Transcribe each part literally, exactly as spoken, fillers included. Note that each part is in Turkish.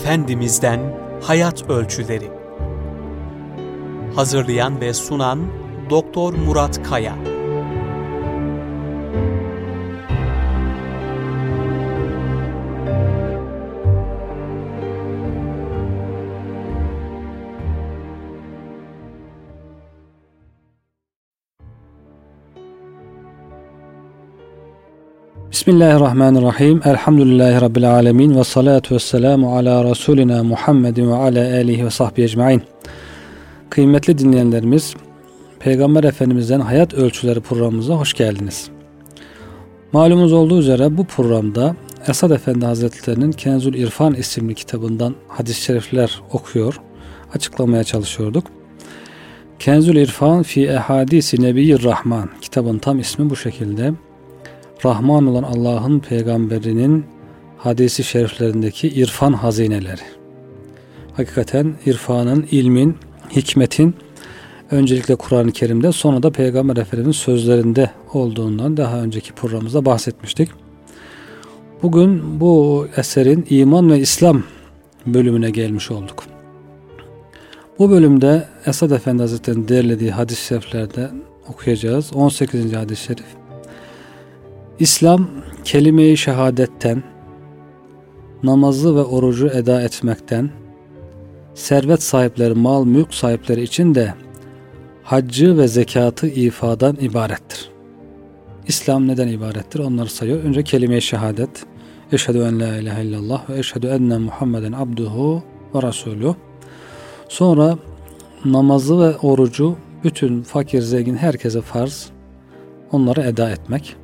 Efendimiz'den Hayat Ölçüleri. Hazırlayan ve sunan Doktor Murat Kaya. Bismillahirrahmanirrahim. Elhamdülillahi Rabbil alemin. Ve salatu ve selamu ala Resulina Muhammedin ve ala alihi ve sahbihi ecmain. Kıymetli dinleyenlerimiz, Peygamber Efendimiz'den Hayat Ölçüleri programımıza hoş geldiniz. Malumunuz olduğu üzere bu programda Esad Efendi Hazretleri'nin Kenzul İrfan isimli kitabından hadis-i şerifler okuyor, açıklamaya çalışıyorduk. Kenzul İrfan fi ehadisi Nebiyyir Rahman kitabın tam ismi bu şekilde. Rahman olan Allah'ın peygamberinin hadisi şeriflerindeki irfan hazineleri. Hakikaten irfanın, ilmin, hikmetin öncelikle Kur'an-ı Kerim'de, sonra da Peygamber Efendimiz'in sözlerinde olduğundan daha önceki programımızda bahsetmiştik. Bugün bu eserin iman ve İslam bölümüne gelmiş olduk. Bu bölümde Esad Efendi Hazretleri'nin derlediği hadis-i şeriflerde okuyacağız. on sekizinci hadis-i şerif. İslam, kelime-i şehadetten, namazı ve orucu eda etmekten, servet sahipleri, mal, mülk sahipleri için de haccı ve zekatı ifadan ibarettir. İslam neden ibarettir? Onları sayıyor. Önce kelime-i şehadet. Eşhedü en la ilahe illallah ve eşhedü enne Muhammeden abduhu ve rasuluh. Sonra namazı ve orucu bütün fakir, zengin herkese farz. Onları eda etmek.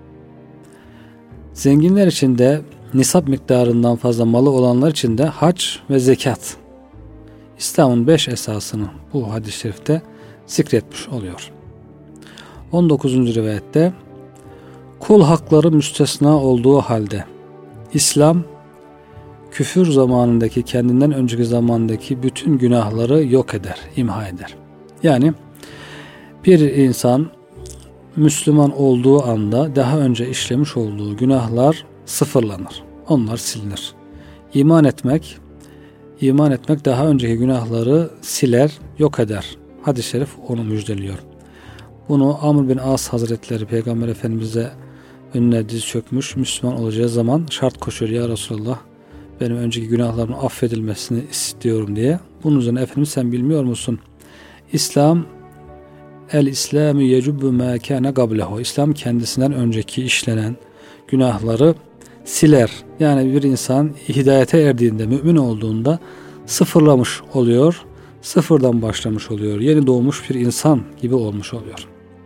Zenginler için de nisap miktarından fazla malı olanlar için de hac ve zekat. İslam'ın beş esasını bu hadis-i şerifte zikretmiş oluyor. on dokuzuncu rivayette kul hakları müstesna olduğu halde İslam küfür zamanındaki, kendinden önceki zamandaki bütün günahları yok eder, imha eder. Yani bir insan Müslüman olduğu anda daha önce işlemiş olduğu günahlar sıfırlanır. Onlar silinir. İman etmek, iman etmek daha önceki günahları siler, yok eder. Hadis-i şerif onu müjdeliyor. Bunu Amr bin As Hazretleri Peygamber Efendimiz'e önüne diz çökmüş, Müslüman olacağı zaman şart koşuyor. Ya Resulallah, benim önceki günahlarımın affedilmesini istiyorum diye. Bunun üzerine Efendimiz, sen bilmiyor musun? İslam El-İslamü yecubbu mâ kâne gablehu. İslam kendisinden önceki işlenen günahları siler. Yani bir insan hidayete erdiğinde, mümin olduğunda sıfırlamış oluyor. Sıfırdan başlamış oluyor. Yeni doğmuş bir insan gibi olmuş oluyor.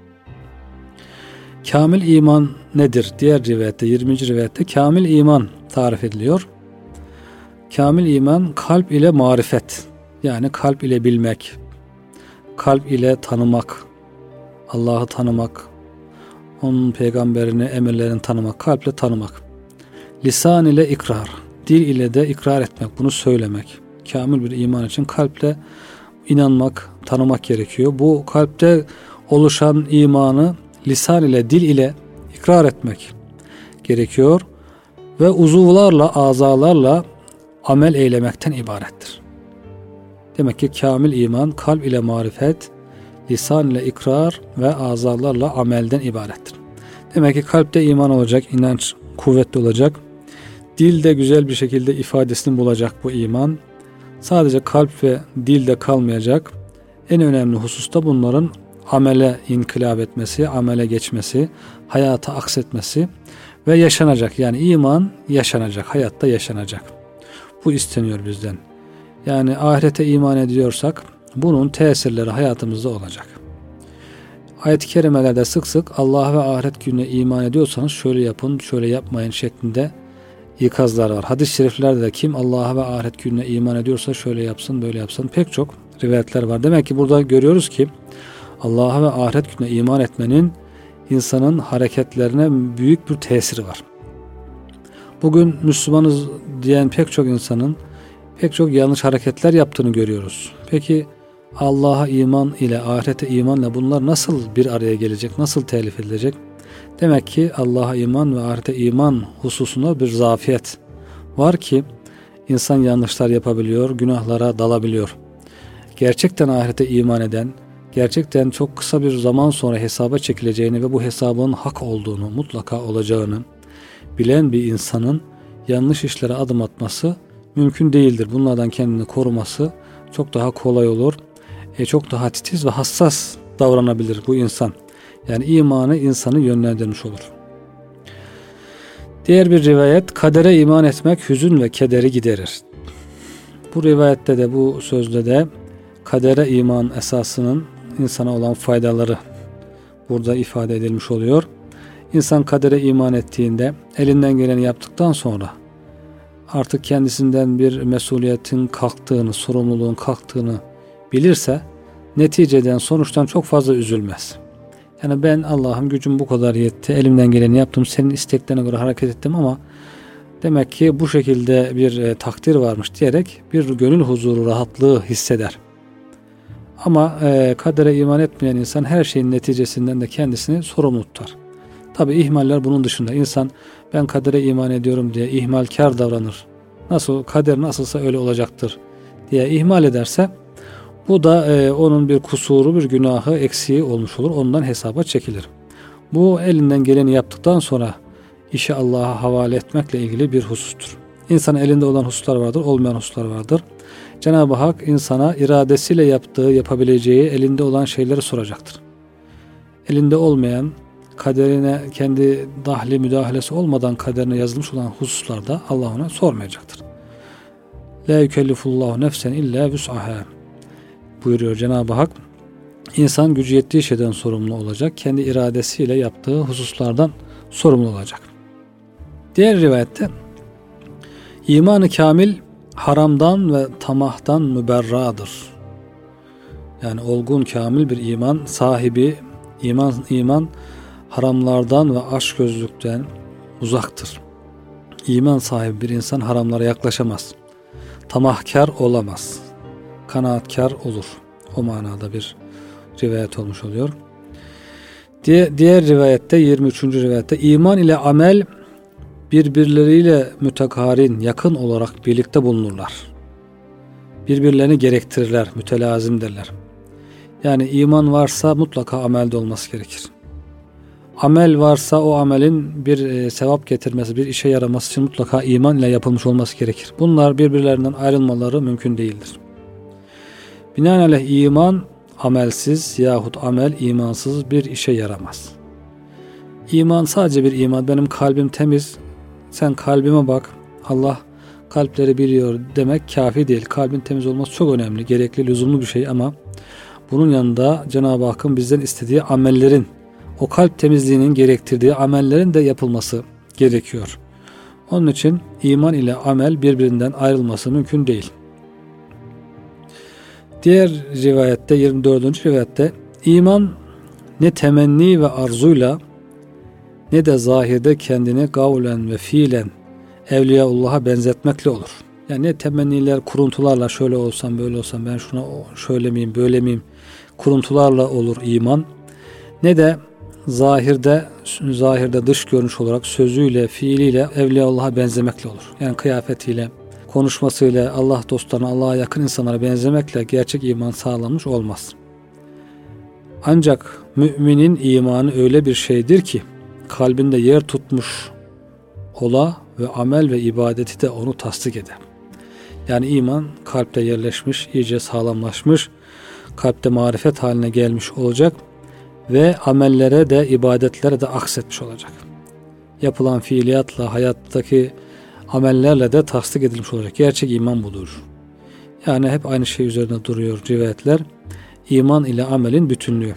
Kamil iman nedir? Diğer rivayette, yirminci rivayette kamil iman tarif ediliyor. Kamil iman kalp ile marifet. Yani kalp ile bilmek, kalp ile tanımak, Allah'ı tanımak, onun peygamberini, emirlerini tanımak, kalple tanımak. Lisan ile ikrar, dil ile de ikrar etmek, bunu söylemek. Kamil bir iman için kalple inanmak, tanımak gerekiyor. Bu kalpte oluşan imanı lisan ile, dil ile ikrar etmek gerekiyor. Ve uzuvlarla, azalarla amel eylemekten ibarettir. Demek ki kamil iman kalp ile marifet, lisan ile ikrar ve azalarla amelden ibarettir. Demek ki kalpte iman olacak, inanç kuvvetli olacak. Dilde güzel bir şekilde ifadesini bulacak bu iman. Sadece kalp ve dilde kalmayacak. En önemli husus da bunların amele inkılap etmesi, amele geçmesi, hayata aksetmesi ve yaşanacak. Yani iman yaşanacak, hayatta yaşanacak. Bu isteniyor bizden. Yani ahirete iman ediyorsak bunun tesirleri hayatımızda olacak. Ayet-i kerimelerde sık sık Allah ve ahiret gününe iman ediyorsanız şöyle yapın, şöyle yapmayın şeklinde ikazlar var. Hadis-i şeriflerde de kim Allah'a ve ahiret gününe iman ediyorsa şöyle yapsın, böyle yapsın, pek çok rivayetler var. Demek ki burada görüyoruz ki Allah'a ve ahiret gününe iman etmenin insanın hareketlerine büyük bir tesiri var. Bugün Müslümanız diyen pek çok insanın pek çok yanlış hareketler yaptığını görüyoruz. Peki Allah'a iman ile ahirete imanla bunlar nasıl bir araya gelecek, nasıl telif edilecek? Demek ki Allah'a iman ve ahirete iman hususunda bir zafiyet var ki İnsan yanlışlar yapabiliyor, günahlara dalabiliyor. Gerçekten ahirete iman eden, gerçekten çok kısa bir zaman sonra hesaba çekileceğini ve bu hesabın hak olduğunu, mutlaka olacağını bilen bir insanın yanlış işlere adım atması mümkün değildir. Bunlardan kendini koruması çok daha kolay olur. E, çok daha titiz ve hassas davranabilir bu insan. Yani imanı insanı yönlendirmiş olur. Diğer bir rivayet, kadere iman etmek hüzün ve kederi giderir. Bu rivayette de, bu sözde de kadere iman esasının insana olan faydaları burada ifade edilmiş oluyor. İnsan kadere iman ettiğinde, elinden geleni yaptıktan sonra artık kendisinden bir mesuliyetin kalktığını, sorumluluğun kalktığını bilirse neticeden, sonuçtan çok fazla üzülmez. Yani ben Allah'ım gücüm bu kadar yetti, elimden geleni yaptım, senin isteklerine göre hareket ettim ama demek ki bu şekilde bir e, takdir varmış diyerek bir gönül huzuru, rahatlığı hisseder. Ama e, kadere iman etmeyen insan her şeyin neticesinden de kendisini sorumlu tutar. Tabi ihmaller bunun dışında. İnsan ben kadere iman ediyorum diye ihmalkar davranır. Nasıl kader nasılsa öyle olacaktır diye ihmal ederse bu da e, onun bir kusuru, bir günahı, eksiği olmuş olur. Ondan hesaba çekilir. Bu elinden geleni yaptıktan sonra işi Allah'a havale etmekle ilgili bir husustur. İnsanın elinde olan hususlar vardır, olmayan hususlar vardır. Cenab-ı Hak insana iradesiyle yaptığı, yapabileceği elinde olan şeyleri soracaktır. Elinde olmayan, kaderine kendi dahli müdahalesi olmadan kaderine yazılmış olan hususlarda Allah ona sormayacaktır. La yükellifullahu nefsen illa vus'aha buyuruyor Cenab-ı Hak. İnsan gücü yettiği şeyden sorumlu olacak. Kendi iradesiyle yaptığı hususlardan sorumlu olacak. Diğer rivayette iman-ı kamil haramdan ve tamahtan müberradır. Yani olgun, kamil bir iman sahibi, iman iman haramlardan ve açgözlükten uzaktır. İman sahibi bir insan haramlara yaklaşamaz. Tamahkar olamaz. Kanaatkar olur. O manada bir rivayet olmuş oluyor. Diğer, diğer rivayette, yirmi üçüncü rivayette iman ile amel birbirleriyle mütekarin, yakın olarak birlikte bulunurlar. Birbirlerini gerektirirler, mütelazimdirler. Yani iman varsa mutlaka amelde olması gerekir. Amel varsa o amelin bir e, sevap getirmesi, bir işe yaraması için mutlaka iman ile yapılmış olması gerekir. Bunlar birbirlerinden ayrılmaları mümkün değildir. Binaenaleyh iman amelsiz yahut amel imansız bir işe yaramaz. İman sadece bir iman. Benim kalbim temiz, sen kalbime bak, Allah kalpleri biliyor demek kafi değil. Kalbin temiz olması çok önemli, gerekli, lüzumlu bir şey ama bunun yanında Cenab-ı Hakk'ın bizden istediği amellerin, o kalp temizliğinin gerektirdiği amellerin de yapılması gerekiyor. Onun için iman ile amel birbirinden ayrılması mümkün değil. Diğer rivayette, yirmi dördüncü rivayette iman ne temenni ve arzuyla ne de zahirde kendini kavlen ve fiilen Evliyaullah'a benzetmekle olur. Yani ne temenniler, kuruntularla şöyle olsam, böyle olsam, ben şuna şöyle miyim, böyle miyim, kuruntularla olur iman. Ne de zahirde, zahirde dış görünüş olarak sözüyle, fiiliyle Evliyaullah'a benzemekle olur. Yani kıyafetiyle, konuşmasıyla Allah dostlarına, Allah'a yakın insanlara benzemekle gerçek iman sağlanmış olmaz. Ancak müminin imanı öyle bir şeydir ki kalbinde yer tutmuş ola ve amel ve ibadeti de onu tasdik eder. Yani iman kalpte yerleşmiş, iyice sağlamlaşmış, kalpte marifet haline gelmiş olacak ve amellere de, ibadetlere de aksetmiş olacak. Yapılan fiiliyatla, hayattaki amellerle de tasdik edilmiş olacak. Gerçek iman budur. Yani hep aynı şey üzerine duruyor rivayetler. İman ile amelin bütünlüğü.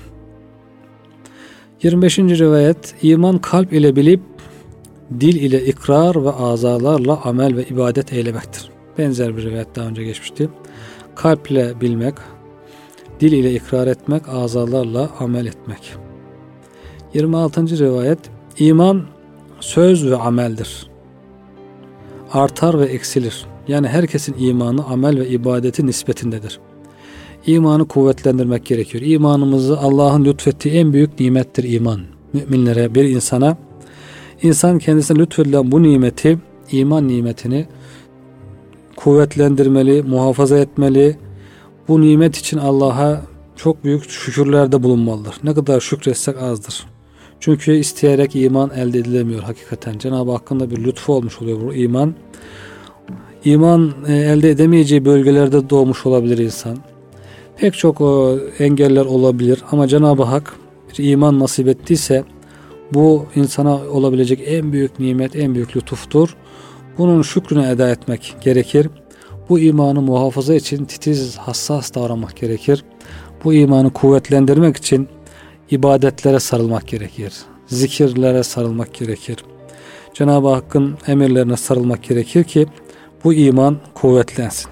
yirmi beşinci rivayet, iman kalp ile bilip dil ile ikrar ve azalarla amel ve ibadet eylemektir. Benzer bir rivayet daha önce geçmişti. Kalp ile bilmek, dil ile ikrar etmek, azalarla amel etmek. yirmi altıncı rivayet, iman söz ve ameldir. Artar ve eksilir. Yani herkesin imanı amel ve ibadeti nispetindedir. İmanı kuvvetlendirmek gerekiyor. İmanımızı, Allah'ın lütfettiği en büyük nimettir iman. Müminlere, bir insana, insan kendisine lütfedilen bu nimeti, iman nimetini kuvvetlendirmeli, muhafaza etmeli. Bu nimet için Allah'a çok büyük şükürlerde bulunmalıdır. Ne kadar şükretsek azdır. Çünkü isteyerek iman elde edilemiyor hakikaten. Cenab-ı Hakk'ın da bir lütfu olmuş oluyor bu iman. İman elde edemeyeceği bölgelerde doğmuş olabilir insan. Pek çok engeller olabilir ama Cenab-ı Hak bir iman nasip ettiyse bu insana olabilecek en büyük nimet, en büyük lütuftur. Bunun şükrünü eda etmek gerekir. Bu imanı muhafaza için titiz, hassas davranmak gerekir. Bu imanı kuvvetlendirmek için ibadetlere sarılmak gerekir. Zikirlere sarılmak gerekir. Cenab-ı Hakk'ın emirlerine sarılmak gerekir ki bu iman kuvvetlensin.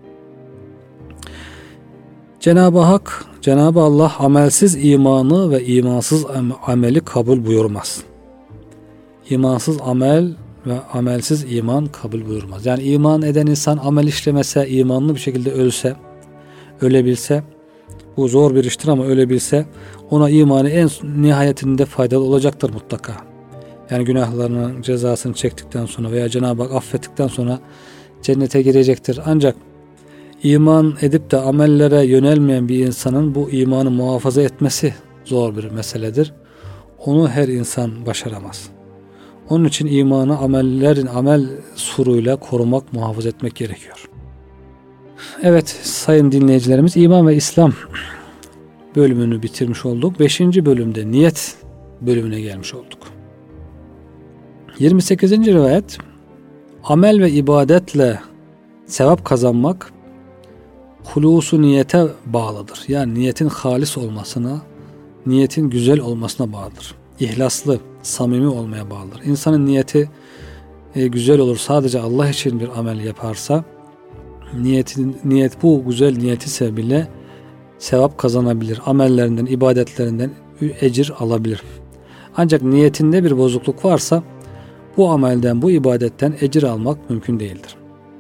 Cenab-ı Hak, Cenab-ı Allah amelsiz imanı ve imansız ameli kabul buyurmaz. İmansız amel ve amelsiz iman kabul buyurmaz. Yani iman eden insan amel işlemese, imanlı bir şekilde ölse, ölebilse, bu zor bir iştir ama ölebilse, ona imanı en nihayetinde faydalı olacaktır mutlaka. Yani günahlarının cezasını çektikten sonra veya Cenab-ı Hak affettikten sonra cennete girecektir. Ancak iman edip de amellere yönelmeyen bir insanın bu imanı muhafaza etmesi zor bir meseledir. Onu her insan başaramaz. Onun için imanı amellerin amel suruyla korumak, muhafaza etmek gerekiyor. Evet sayın dinleyicilerimiz, İman ve İslam bölümünü bitirmiş olduk. Beşinci bölümde niyet bölümüne gelmiş olduk. yirmi sekizinci rivayet, amel ve ibadetle sevap kazanmak hulusu niyete bağlıdır. Yani niyetin halis olmasına, niyetin güzel olmasına bağlıdır. İhlaslı, samimi olmaya bağlıdır. İnsanın niyeti e, güzel olur. Sadece Allah için bir amel yaparsa, niyetin, niyet bu güzel niyeti sebebiyle sevap kazanabilir. Amellerinden, ibadetlerinden ecir alabilir. Ancak niyetinde bir bozukluk varsa bu amelden, bu ibadetten ecir almak mümkün değildir.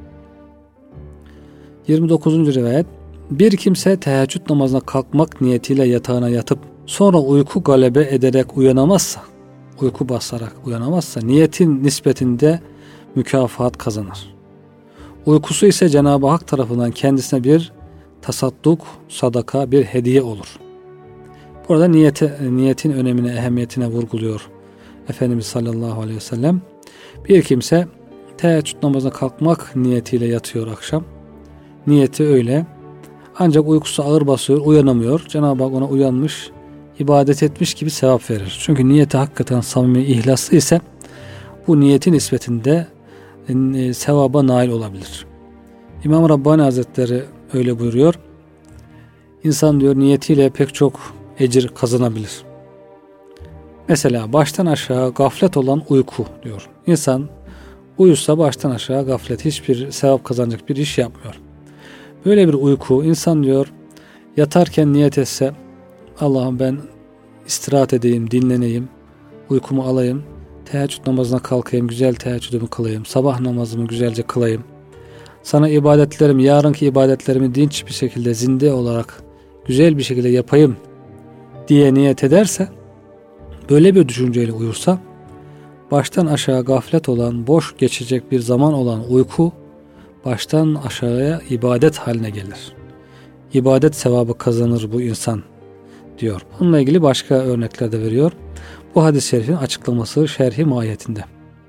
yirmi dokuzuncu rivayet, bir kimse teheccüd namazına kalkmak niyetiyle yatağına yatıp sonra uyku galebe ederek uyanamazsa, uyku basarak uyanamazsa niyetin nispetinde mükafat kazanır. Uykusu ise Cenab-ı Hak tarafından kendisine bir tasadduk, sadaka, bir hediye olur. Burada niyete, niyetin önemine, ehemmiyetine vurguluyor Efendimiz sallallahu aleyhi ve sellem. Bir kimse teheccüd namazına kalkmak niyetiyle yatıyor akşam. Niyeti öyle. Ancak uykusu ağır basıyor, uyanamıyor. Cenab-ı Hak ona uyanmış, ibadet etmiş gibi sevap verir. Çünkü niyeti hakikaten samimi, ihlaslı ise bu niyetin nispetinde e, sevaba nail olabilir. İmam Rabbani Hazretleri öyle buyuruyor. İnsan diyor niyetiyle pek çok ecir kazanabilir. Mesela baştan aşağı gaflet olan uyku diyor. İnsan uyusa baştan aşağı gaflet, hiçbir sevap kazanacak bir iş yapmıyor. Böyle bir uyku, insan diyor yatarken niyet etse, Allah'ım ben istirahat edeyim, dinleneyim, uykumu alayım, teheccüd namazına kalkayım, güzel teheccüdümü kılayım, sabah namazımı güzelce kılayım, sana ibadetlerimi, yarınki ibadetlerimi dinç bir şekilde, zinde olarak güzel bir şekilde yapayım diye niyet ederse, böyle bir düşünceyle uyursa, baştan aşağı gaflet olan, boş geçecek bir zaman olan uyku, baştan aşağıya ibadet haline gelir. İbadet sevabı kazanır bu insan diyor. Bununla ilgili başka örnekler de veriyor. Bu hadis-i şerifin açıklaması şerhi mahiyetinde.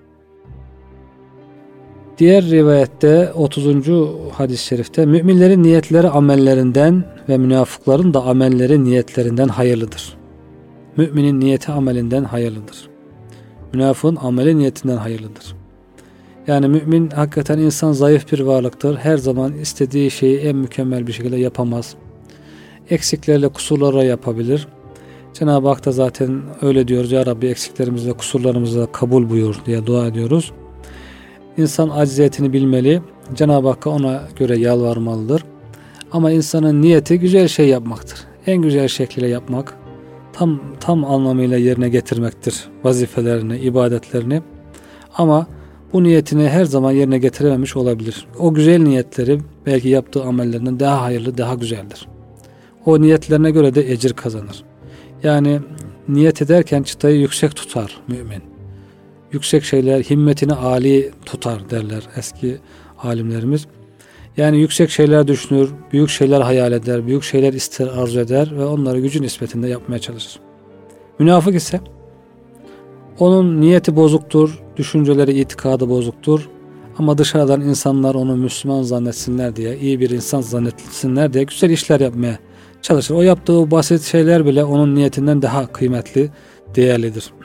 Diğer rivayette otuzuncu hadis-i şerifte müminlerin niyetleri amellerinden ve münafıkların da amelleri niyetlerinden hayırlıdır. Müminin niyeti amelinden hayırlıdır. Münafığın ameli niyetinden hayırlıdır. Yani mümin hakikaten insan zayıf bir varlıktır. Her zaman istediği şeyi en mükemmel bir şekilde yapamaz. Eksiklerle, kusurlarla yapabilir. Cenab-ı Hak da zaten öyle diyoruz. Ya Rabbi eksiklerimizi ve kusurlarımızı da kabul buyur diye dua ediyoruz. İnsan acziyetini bilmeli. Cenab-ı Hakk'a ona göre yalvarmalıdır. Ama insanın niyeti güzel şey yapmaktır. En güzel şekliyle yapmak, tam tam anlamıyla yerine getirmektir vazifelerini, ibadetlerini. Ama bu niyetini her zaman yerine getirememiş olabilir. O güzel niyetleri belki yaptığı amellerinden daha hayırlı, daha güzeldir. O niyetlerine göre de ecir kazanır. Yani niyet ederken çıtayı yüksek tutar mümin. Yüksek şeyler himmetini âli tutar derler eski alimlerimiz. Yani yüksek şeyler düşünür, büyük şeyler hayal eder, büyük şeyler ister, arzu eder ve onları gücü nispetinde yapmaya çalışır. Münafık ise onun niyeti bozuktur, düşünceleri, itikadı bozuktur. Ama dışarıdan insanlar onu Müslüman zannetsinler diye, iyi bir insan zannetsinler diye güzel işler yapmaya çalışır. O yaptığı basit şeyler bile onun niyetinden daha kıymetli, değerlidir.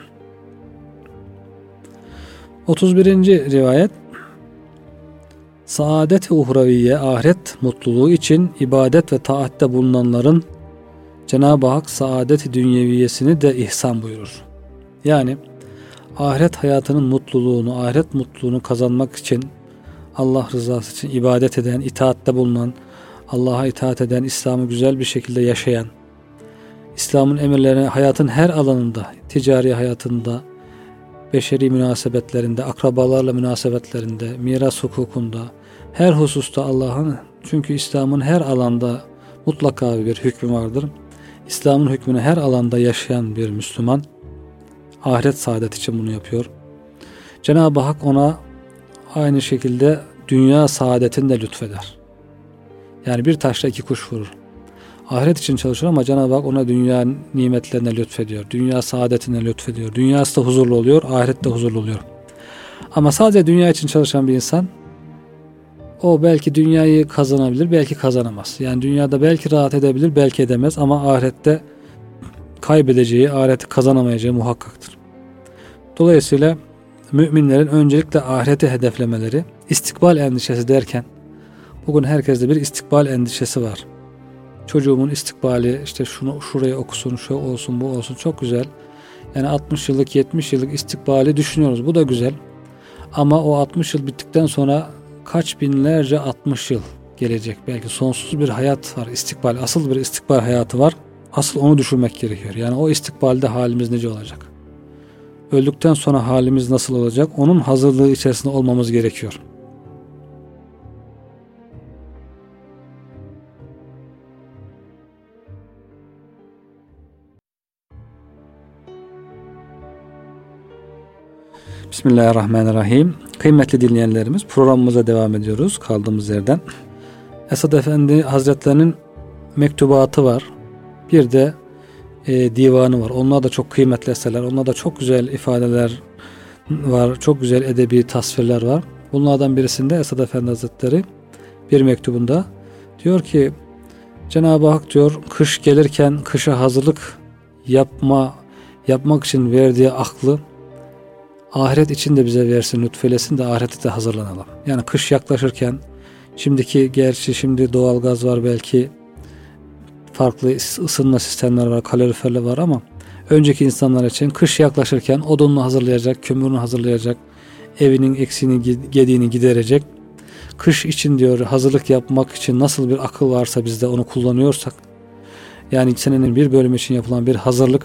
otuz birinci rivayet: Saadet-i uhraviye, ahiret mutluluğu için ibadet ve taatte bulunanların Cenab-ı Hak saadet-i dünyeviyesini de ihsan buyurur. Yani ahiret hayatının mutluluğunu, ahiret mutluluğunu kazanmak için Allah rızası için ibadet eden, itaatte bulunan, Allah'a itaat eden, İslam'ı güzel bir şekilde yaşayan, İslam'ın emirlerini hayatın her alanında, ticari hayatında, beşeri münasebetlerinde, akrabalarla münasebetlerinde, miras hukukunda, her hususta Allah'ın, çünkü İslam'ın her alanda mutlaka bir hükmü vardır. İslam'ın hükmünü her alanda yaşayan bir Müslüman ahiret saadet için bunu yapıyor. Cenab-ı Hak ona aynı şekilde dünya saadetini de lütfeder. Yani bir taşla iki kuş vurur. Ahiret için çalışır ama Cenab-ı Hak ona dünya nimetlerine lütfediyor. Dünya saadetine lütfediyor. Dünyası da huzurlu oluyor, ahiret de huzurlu oluyor. Ama sadece dünya için çalışan bir insan, o belki dünyayı kazanabilir, belki kazanamaz. Yani dünyada belki rahat edebilir, belki edemez ama ahirette kaybedeceği, ahireti kazanamayacağı muhakkaktır. Dolayısıyla müminlerin öncelikle ahireti hedeflemeleri, istikbal endişesi derken, bugün herkeste bir istikbal endişesi var. Çocuğumun istikbali, işte şunu şuraya okusun, şu olsun, bu olsun, çok güzel. Yani altmış yıllık, yetmiş yıllık istikbali düşünüyoruz. Bu da güzel. Ama o altmış yıl bittikten sonra kaç binlerce altmış yıl gelecek. Belki sonsuz bir hayat var. İstikbal, asıl bir istikbal hayatı var. Asıl onu düşünmek gerekiyor. Yani o istikbalde halimiz nece olacak? Öldükten sonra halimiz nasıl olacak? Onun hazırlığı içerisinde olmamız gerekiyor. Bismillahirrahmanirrahim. Kıymetli dinleyenlerimiz, programımıza devam ediyoruz kaldığımız yerden. Esad Efendi Hazretlerinin mektubatı var. Bir de e, divanı var. Onlar da çok kıymetli eserler. Onlar da çok güzel ifadeler var. Çok güzel edebi tasvirler var. Bunlardan birisinde Esad Efendi Hazretleri bir mektubunda diyor ki, Cenab-ı Hak diyor, kış gelirken kışa hazırlık yapma yapmak için verdiği aklı ahiret için de bize versin, lütfeylesin de ahirete de hazırlanalım. Yani kış yaklaşırken, şimdiki gerçi şimdi doğalgaz var, belki farklı ısınma sistemleri var, kaloriferler var ama önceki insanlar için kış yaklaşırken odununu hazırlayacak, kömürünü hazırlayacak, evinin eksiğini, gediğini giderecek. Kış için diyor hazırlık yapmak için nasıl bir akıl varsa bizde onu kullanıyorsak, yani senenin bir bölümü için yapılan bir hazırlık,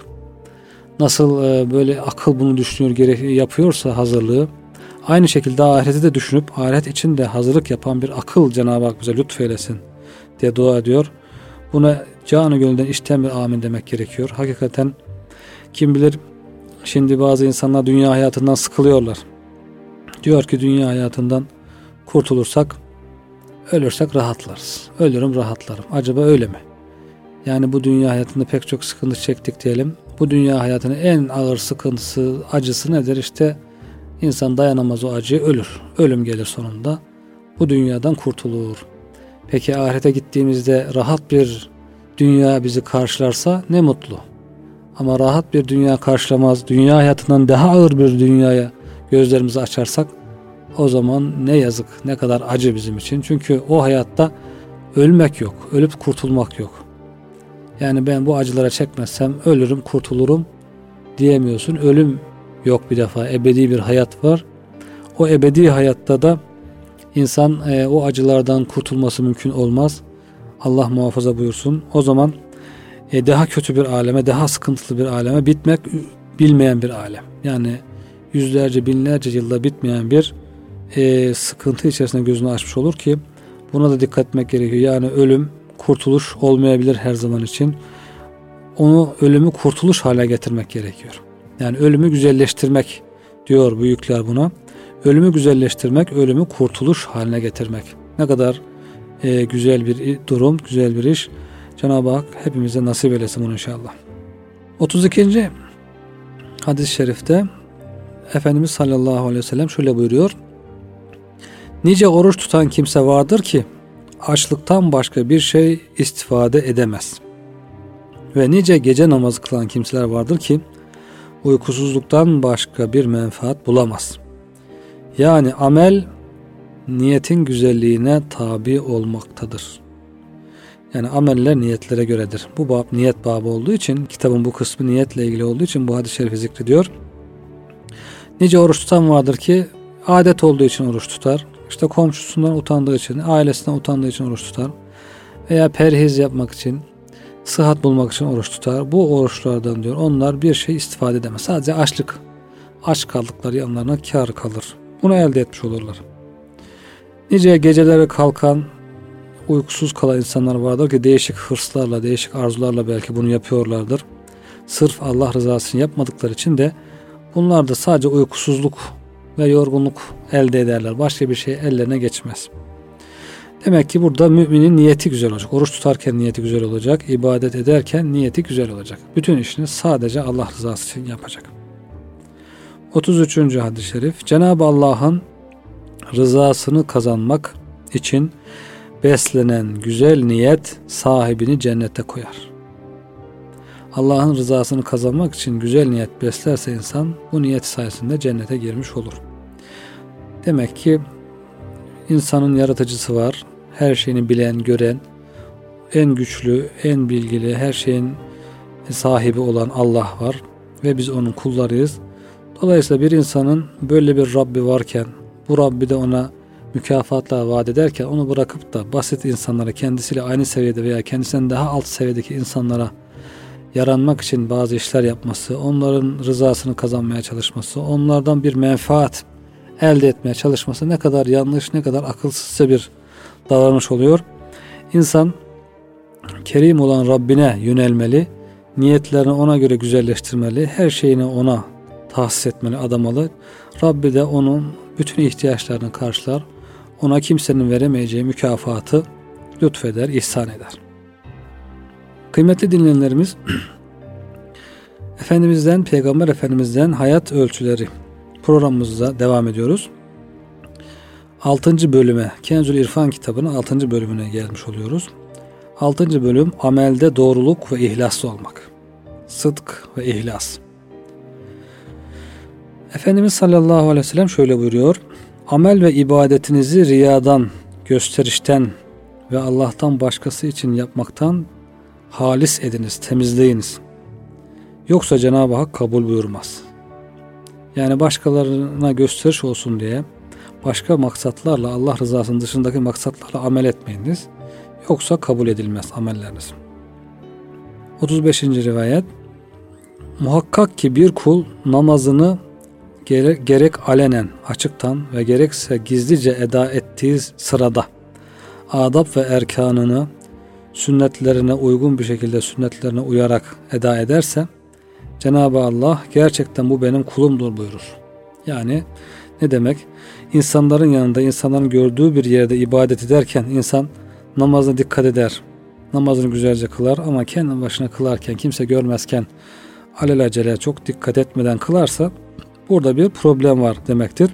nasıl böyle akıl bunu düşünüyor, gerek yapıyorsa hazırlığı, aynı şekilde ahireti de düşünüp ahiret için de hazırlık yapan bir akıl Cenab-ı Hak bize lütfeylesin diye dua ediyor. Buna canı gönülden içten bir amin demek gerekiyor. Hakikaten kim bilir, şimdi bazı insanlar dünya hayatından sıkılıyorlar. Diyor ki dünya hayatından kurtulursak, ölürsek rahatlarız. Ölürüm rahatlarım. Acaba öyle mi? Yani bu dünya hayatında pek çok sıkıntı çektik diyelim. Bu dünya hayatının en ağır sıkıntısı, acısı nedir? İşte insan dayanamaz o acıya, ölür. Ölüm gelir sonunda. Bu dünyadan kurtulur. Peki ahirete gittiğimizde rahat bir dünya bizi karşılarsa ne mutlu. Ama rahat bir dünya karşılamaz, dünya hayatından daha ağır bir dünyaya gözlerimizi açarsak, o zaman ne yazık, ne kadar acı bizim için. Çünkü o hayatta ölmek yok, ölüp kurtulmak yok. Yani ben bu acılara çekmezsem ölürüm, kurtulurum diyemiyorsun. Ölüm yok bir defa, ebedi bir hayat var. O ebedi hayatta da insan e, o acılardan kurtulması mümkün olmaz. Allah muhafaza buyursun. O zaman e, daha kötü bir aleme, daha sıkıntılı bir aleme, bitmek bilmeyen bir alem. Yani yüzlerce, binlerce yılda bitmeyen bir e, sıkıntı içerisinde gözünü açmış olur ki buna da dikkat etmek gerekiyor. Yani ölüm kurtuluş olmayabilir her zaman için. Onu, ölümü kurtuluş hale getirmek gerekiyor. Yani ölümü güzelleştirmek diyor büyükler buna. Ölümü güzelleştirmek, ölümü kurtuluş haline getirmek. Ne kadar e, güzel bir durum, güzel bir iş. Cenab-ı Hak hepimize nasip eylesin bunu inşallah. otuz ikinci hadis-i şerifte Efendimiz sallallahu aleyhi ve sellem şöyle buyuruyor. Nice oruç tutan kimse vardır ki açlıktan başka bir şey istifade edemez. Ve nice gece namazı kılan kimseler vardır ki uykusuzluktan başka bir menfaat bulamaz. Yani amel niyetin güzelliğine tabi olmaktadır. Yani ameller niyetlere göredir. Bu bab niyet babı olduğu için, kitabın bu kısmı niyetle ilgili olduğu için bu hadis-i şerifi zikrediyor. Nice oruç tutan vardır ki adet olduğu için oruç tutar. İşte komşusundan utandığı için, ailesinden utandığı için oruç tutar. Veya perhiz yapmak için, sıhhat bulmak için oruç tutar. Bu oruçlardan diyor onlar bir şey istifade edemez. Sadece açlık. Aç kaldıkları yanlarına kâr kalır. Bunu elde etmiş olurlar. Nice geceleri kalkan, uykusuz kalan insanlar vardır ki değişik hırslarla, değişik arzularla belki bunu yapıyorlardır. Sırf Allah rızası için yapmadıkları için de bunlar da sadece uykusuzluk ve yorgunluk elde ederler. Başka bir şey ellerine geçmez. Demek ki burada müminin niyeti güzel olacak. Oruç tutarken niyeti güzel olacak. İbadet ederken niyeti güzel olacak. Bütün işini sadece Allah rızası için yapacak. otuz üçüncü hadis-i şerif. Cenab-ı Allah'ın rızasını kazanmak için beslenen güzel niyet sahibini cennete koyar. Allah'ın rızasını kazanmak için güzel niyet beslerse insan bu niyet sayesinde cennete girmiş olur. Demek ki insanın yaratıcısı var. Her şeyini bilen, gören, en güçlü, en bilgili, her şeyin sahibi olan Allah var. Ve biz onun kullarıyız. Dolayısıyla bir insanın böyle bir Rabbi varken, bu Rabbi de ona mükafatlar vaat ederken onu bırakıp da basit insanlara, kendisiyle aynı seviyede veya kendisinden daha alt seviyedeki insanlara yaranmak için bazı işler yapması, onların rızasını kazanmaya çalışması, onlardan bir menfaat elde etmeye çalışması ne kadar yanlış, ne kadar akılsızca bir davranış oluyor. İnsan kerim olan Rabbine yönelmeli, niyetlerini ona göre güzelleştirmeli, her şeyini ona tahsis etmeli, adamalı. Rabbi de onun bütün ihtiyaçlarını karşılar, ona kimsenin veremeyeceği mükafatı lütfeder, ihsan eder. Kıymetli dinleyenlerimiz, Efendimiz'den, Peygamber Efendimiz'den hayat ölçüleri programımıza devam ediyoruz. altıncı bölüme, Kenzül İrfan kitabının altıncı bölümüne gelmiş oluyoruz. altıncı bölüm amelde doğruluk ve ihlaslı olmak. Sıdk ve ihlas. Efendimiz sallallahu aleyhi ve sellem şöyle buyuruyor. Amel ve ibadetinizi riyadan, gösterişten ve Allah'tan başkası için yapmaktan halis ediniz, temizleyiniz. Yoksa Cenab-ı Hak kabul buyurmaz. Yani başkalarına gösteriş olsun diye başka maksatlarla, Allah rızasının dışındaki maksatlarla amel etmeyiniz. Yoksa kabul edilmez amelleriniz. otuz beşinci rivayet. Muhakkak ki bir kul namazını gerek, gerek alenen, açıktan ve gerekse gizlice eda ettiği sırada adab ve erkanını sünnetlerine uygun bir şekilde sünnetlerine uyarak eda ederse Cenab-ı Allah gerçekten bu benim kulumdur buyurur. Yani ne demek? İnsanların yanında, insanların gördüğü bir yerde ibadet ederken insan namazına dikkat eder. Namazını güzelce kılar ama kendi başına kılarken, kimse görmezken alelacele çok dikkat etmeden kılarsa burada bir problem var demektir.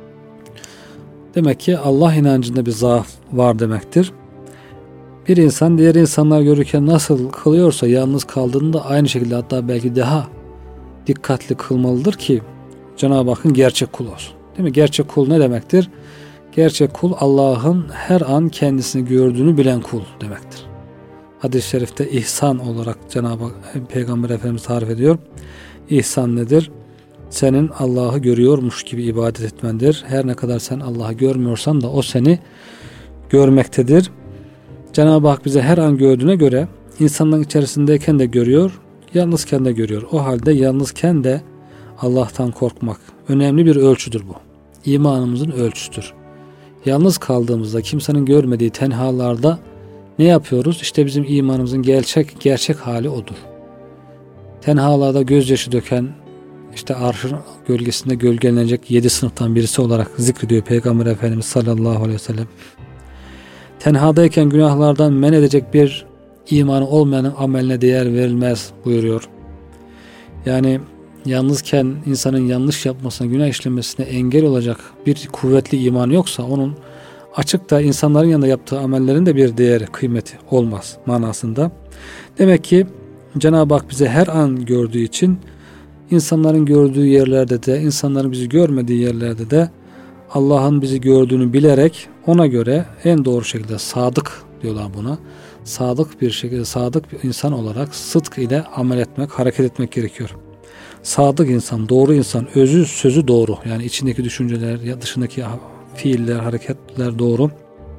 Demek ki Allah inancında bir zaaf var demektir. Bir insan diğer insanlar görürken nasıl kılıyorsa yalnız kaldığında aynı şekilde, hatta belki daha dikkatli kılmalıdır ki Cenab-ı Hakk'ın gerçek kulu olsun. Değil mi? Gerçek kul ne demektir? Gerçek kul Allah'ın her an kendisini gördüğünü bilen kul demektir. Hadis-i şerifte ihsan olarak Cenab-ı Hak, Peygamber Efendimiz tarif ediyor. İhsan nedir? Senin Allah'ı görüyormuş gibi ibadet etmendir. Her ne kadar sen Allah'ı görmüyorsan da o seni görmektedir. Cenab-ı Hak bize her an gördüğüne göre insanların içerisindeyken de görüyor, yalnızken de görüyor. O halde yalnızken de Allah'tan korkmak önemli bir ölçüdür bu. İmanımızın ölçüsüdür. Yalnız kaldığımızda, kimsenin görmediği tenhalarda ne yapıyoruz? İşte bizim imanımızın gerçek gerçek hali odur. Tenhalarda gözyaşı döken, işte arşın gölgesinde gölgelenecek yedi sınıftan birisi olarak zikrediyor Peygamber Efendimiz sallallahu aleyhi ve sellem. Tenhadayken günahlardan men edecek bir imanı olmayanın ameline değer verilmez buyuruyor. Yani yalnızken insanın yanlış yapmasına, günah işlemesine engel olacak bir kuvvetli imanı yoksa onun açıkta insanların yanında yaptığı amellerin de bir değeri, kıymeti olmaz manasında. Demek ki Cenab-ı Hak bize her an gördüğü için insanların gördüğü yerlerde de, insanların bizi görmediği yerlerde de Allah'ın bizi gördüğünü bilerek ona göre en doğru şekilde sadık diyorlar buna. Sadık bir şekilde, sadık bir insan olarak sıdk ile amel etmek, hareket etmek gerekiyor. Sadık insan, doğru insan, özü sözü doğru. Yani içindeki düşünceler, ya dışındaki fiiller, hareketler doğru.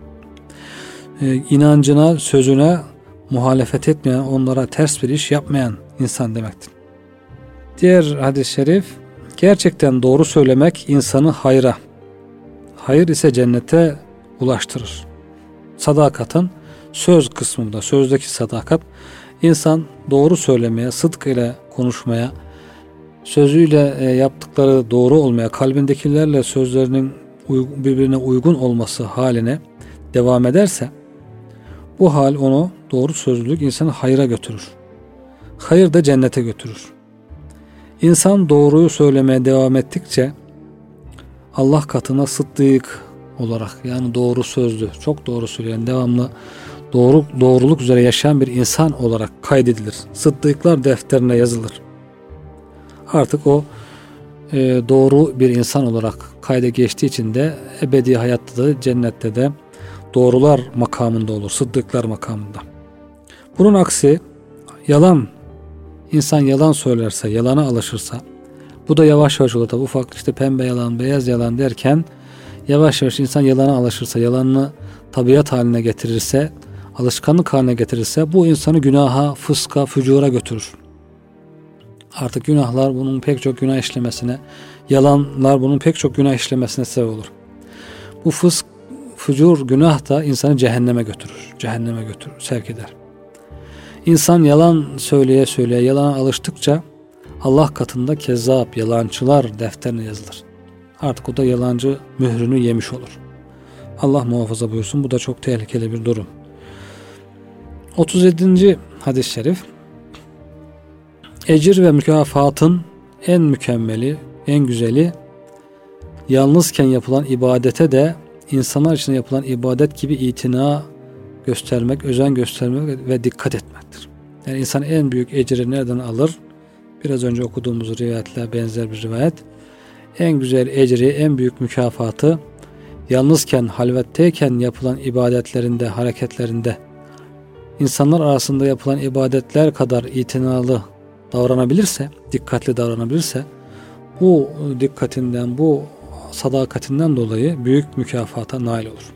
Ee, inancına, sözüne muhalefet etmeyen, onlara ters bir iş yapmayan insan demektir. Diğer hadis-i şerif, gerçekten doğru söylemek insanı hayra, hayır ise cennete ulaştırır. Sadakatın söz kısmında, sözdeki sadakat, insan doğru söylemeye, sıdk ile konuşmaya, sözüyle yaptıkları doğru olmaya, kalbindekilerle sözlerinin birbirine uygun olması haline devam ederse, bu hal onu, doğru sözlülük insanı hayra götürür. Hayır da cennete götürür. İnsan doğruyu söylemeye devam ettikçe Allah katına sıddık olarak, yani doğru sözlü, çok doğru söyleyen, devamlı doğru doğruluk üzere yaşayan bir insan olarak kaydedilir. Sıddıklar defterine yazılır. Artık o e, doğru bir insan olarak kayda geçtiği için de ebedi hayatta da cennette de doğrular makamında olur. Sıddıklar makamında. Bunun aksi yalan, insan yalan söylerse, yalana alışırsa, bu da yavaş yavaş olur. Tabi ufak işte pembe yalan, beyaz yalan derken yavaş yavaş insan yalana alışırsa, yalanını tabiat haline getirirse, alışkanlık haline getirirse bu insanı günaha, fıska, fücura götürür. Artık günahlar bunun pek çok günah işlemesine, yalanlar bunun pek çok günah işlemesine sebep olur. Bu fısk, fücur, günah da insanı cehenneme götürür. Cehenneme götürür, sevk eder. İnsan yalan söyleye söyleye yalana alıştıkça Allah katında kezzap, yalancılar defterine yazılır. Artık o da yalancı mührünü yemiş olur. Allah muhafaza buyursun. Bu da çok tehlikeli bir durum. otuz yedinci hadis-i şerif, ecir ve mükafatın en mükemmeli, en güzeli, yalnızken yapılan ibadete de insanlar için yapılan ibadet gibi itina göstermek, özen göstermek ve dikkat etmektir. Yani insan en büyük ecri nereden alır? Biraz önce okuduğumuz rivayetle benzer bir rivayet. En güzel ecri, en büyük mükafatı yalnızken, halvetteyken yapılan ibadetlerinde, hareketlerinde, insanlar arasında yapılan ibadetler kadar itinalı davranabilirse, dikkatli davranabilirse, bu dikkatinden, bu sadakatinden dolayı büyük mükafata nail olur.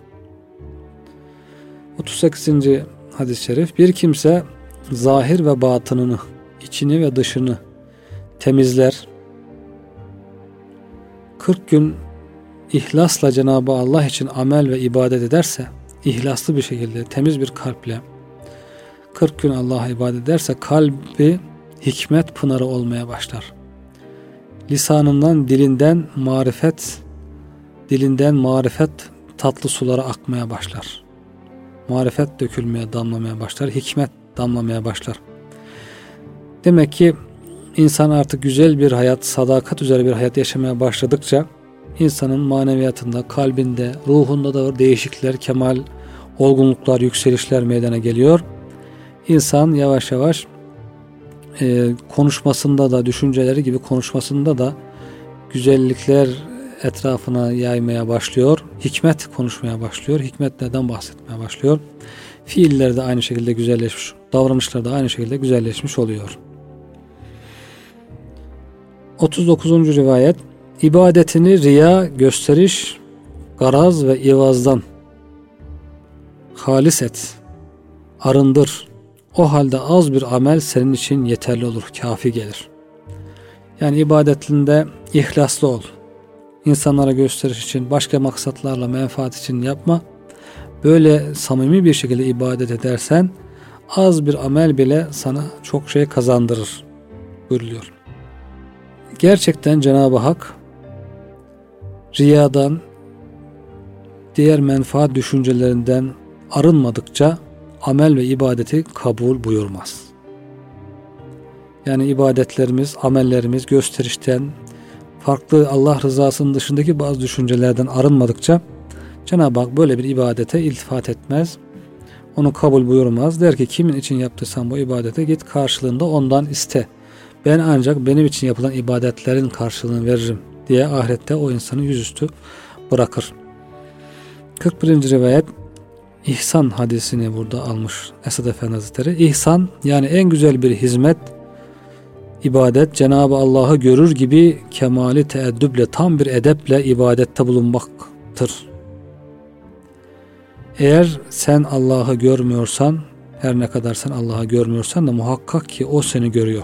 otuz sekizinci hadis-i şerif, bir kimse zahir ve batınını, içini ve dışını temizler, kırk gün ihlasla Cenab-ı Allah için amel ve ibadet ederse, ihlaslı bir şekilde, temiz bir kalple kırk gün Allah'a ibadet ederse, kalbi hikmet pınarı olmaya başlar. Lisanından, dilinden marifet, dilinden marifet tatlı sulara akmaya başlar. Marifet dökülmeye, damlamaya başlar. Hikmet damlamaya başlar. Demek ki insan artık güzel bir hayat, sadakat üzere bir hayat yaşamaya başladıkça insanın maneviyatında, kalbinde, ruhunda da değişiklikler, kemal, olgunluklar, yükselişler meydana geliyor. İnsan yavaş yavaş e, konuşmasında da, düşünceleri gibi konuşmasında da güzellikler etrafına yaymaya başlıyor. Hikmet konuşmaya başlıyor. Hikmetlerden bahsetmeye başlıyor. Fiiller de aynı şekilde güzelleşmiş, davranışlar da aynı şekilde güzelleşmiş oluyor. otuz dokuzuncu rivayet, ibadetini riya, gösteriş, garaz ve ivazdan halis et, arındır. O halde az bir amel senin için yeterli olur, kafi gelir. Yani ibadetinde ihlaslı ol. İnsanlara gösteriş için, başka maksatlarla, menfaat için yapma. Böyle samimi bir şekilde ibadet edersen az bir amel bile sana çok şey kazandırır buyuruluyor. Gerçekten Cenab-ı Hak riyadan, diğer menfaat düşüncelerinden arınmadıkça amel ve ibadeti kabul buyurmaz. Yani ibadetlerimiz, amellerimiz gösterişten, farklı Allah rızasının dışındaki bazı düşüncelerden arınmadıkça Cenab-ı Hak böyle bir ibadete iltifat etmez. Onu kabul buyurmaz. Der ki kimin için yaptıysan bu ibadete git karşılığında ondan iste. Ben ancak benim için yapılan ibadetlerin karşılığını veririm diye ahirette o insanı yüzüstü bırakır. kırk birinci rivayet İhsan hadisini burada almış Esad Efendi Hazretleri. İhsan yani en güzel bir hizmet, ibadet Cenab-ı Allah'ı görür gibi kemali teeddüble, tam bir edeple ibadette bulunmaktır. Eğer sen Allah'ı görmüyorsan, her ne kadar sen Allah'ı görmüyorsan da muhakkak ki o seni görüyor.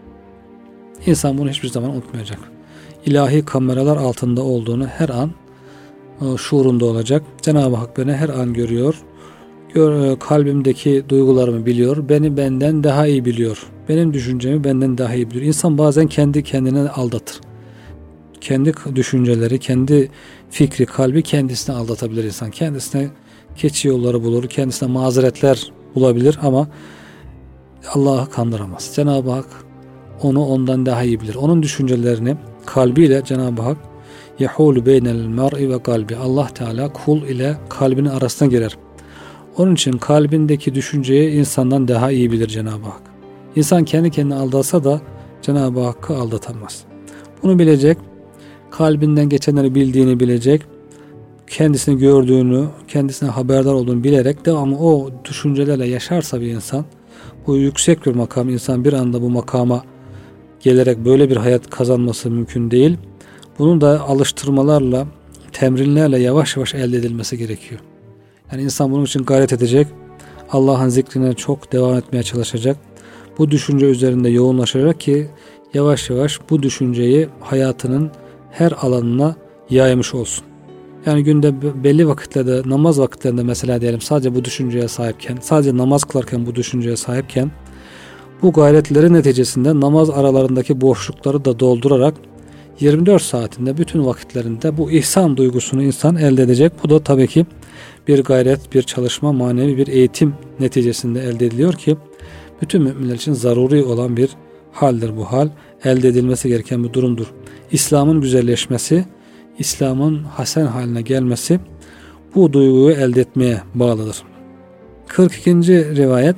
İnsan bunu hiçbir zaman unutmayacak. İlahi kameralar altında olduğunu her an şuurunda olacak. Cenab-ı Hak beni her an görüyor. Gör, kalbimdeki duygularımı biliyor. Beni benden daha iyi biliyor. Benim düşüncemi benden daha iyi biliyor. İnsan bazen kendi kendine aldatır. Kendi düşünceleri, kendi fikri, kalbi kendisine aldatabilir insan. Kendisine keçi yolları bulur, kendisine mazeretler bulabilir ama Allah'ı kandıramaz. Cenab-ı Hak onu ondan daha iyi bilir. Onun düşüncelerini kalbiyle Cenab-ı Hak yahulu beynel mer'i ve kalbi. Allah Teala kul ile kalbinin arasına girer. Onun için kalbindeki düşünceyi insandan daha iyi bilir Cenab-ı Hak. İnsan kendi kendine aldatsa da Cenab-ı Hakk'ı aldatamaz. Bunu bilecek, kalbinden geçenleri bildiğini bilecek, kendisini gördüğünü, kendisine haberdar olduğunu bilerek devamlı o düşüncelerle yaşarsa bir insan, bu yüksek bir makam, insan bir anda bu makama gelerek böyle bir hayat kazanması mümkün değil. Bunun da alıştırmalarla, temrinlerle yavaş yavaş elde edilmesi gerekiyor. Yani insan bunun için gayret edecek, Allah'ın zikrine çok devam etmeye çalışacak. Bu düşünce üzerinde yoğunlaşacak ki yavaş yavaş bu düşünceyi hayatının her alanına yaymış olsun. Yani günde belli vakitlerde, namaz vakitlerinde mesela diyelim sadece bu düşünceye sahipken, sadece namaz kılarken bu düşünceye sahipken, bu gayretlerin neticesinde namaz aralarındaki boşlukları da doldurarak yirmi dört saatinde bütün vakitlerinde bu ihsan duygusunu insan elde edecek. Bu da tabii ki bir gayret, bir çalışma, manevi bir eğitim neticesinde elde ediliyor ki bütün müminler için zaruri olan bir haldir bu hal. Elde edilmesi gereken bir durumdur. İslam'ın güzelleşmesi, İslam'ın hasen haline gelmesi bu duyguyu elde etmeye bağlıdır. kırk ikinci rivayet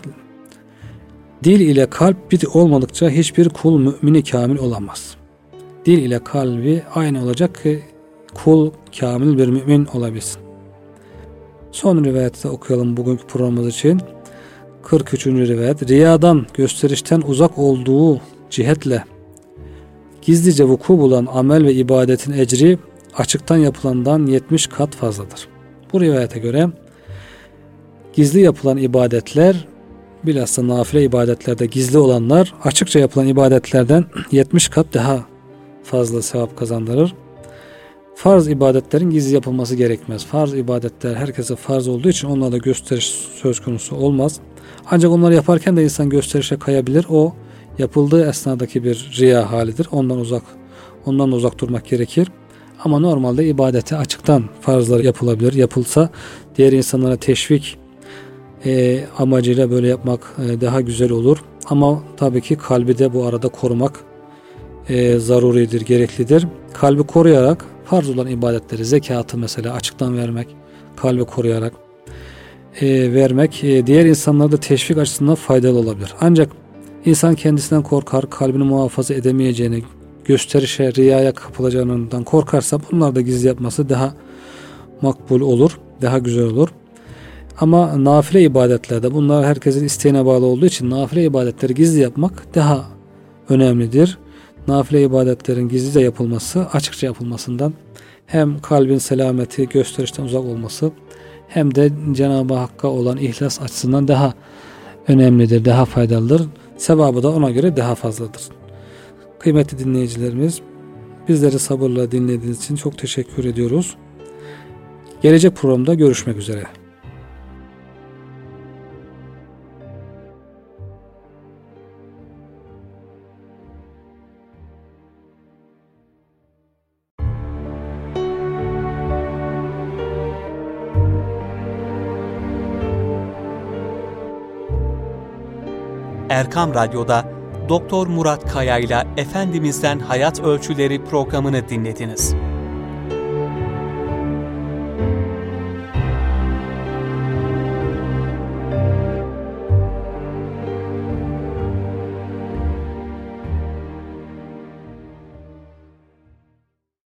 dil ile kalp bir olmadıkça hiçbir kul mümini kamil olamaz. Dil ile kalbi aynı olacak ki kul kamil bir mümin olabilsin. Son rivayette okuyalım bugünkü programımız için. kırk üçüncü rivayet riyadan, gösterişten uzak olduğu cihetle gizlice vuku bulan amel ve ibadetin ecri açıktan yapılandan yetmiş kat fazladır. Bu rivayete göre gizli yapılan ibadetler, bilhassa nafile ibadetlerde gizli olanlar açıkça yapılan ibadetlerden yetmiş kat daha fazla sevap kazandırır. Farz ibadetlerin gizli yapılması gerekmez. Farz ibadetler herkese farz olduğu için onlarda gösteriş söz konusu olmaz. Ancak onları yaparken de insan gösterişe kayabilir. O yapıldığı esnadaki bir riya halidir. Ondan uzak, ondan uzak durmak gerekir. Ama normalde ibadete açıktan farzlar yapılabilir. Yapılsa diğer insanlara teşvik e, amacıyla böyle yapmak e, daha güzel olur. Ama tabii ki kalbi de bu arada korumak e, zaruridir, gereklidir. Kalbi koruyarak farz olan ibadetleri, zekatı mesela açıktan vermek, kalbi koruyarak e, vermek e, diğer insanlara da teşvik açısından faydalı olabilir. Ancak insan kendisinden korkar, kalbini muhafaza edemeyeceğini, gösterişe, riyaya kapılacağından korkarsa bunlar da gizli yapması daha makbul olur, daha güzel olur. Ama nafile ibadetlerde bunlar herkesin isteğine bağlı olduğu için nafile ibadetleri gizli yapmak daha önemlidir. Nafile ibadetlerin gizlice yapılması, açıkça yapılmasından hem kalbin selameti, gösterişten uzak olması hem de Cenab-ı Hakk'a olan ihlas açısından daha önemlidir, daha faydalıdır. Sevabı da ona göre daha fazladır. Kıymetli dinleyicilerimiz, bizleri sabırla dinlediğiniz için çok teşekkür ediyoruz. Gelecek programda görüşmek üzere. Erkam Radyo'da Doktor Murat Kaya ile Efendimiz'den Hayat Ölçüleri programını dinlediniz.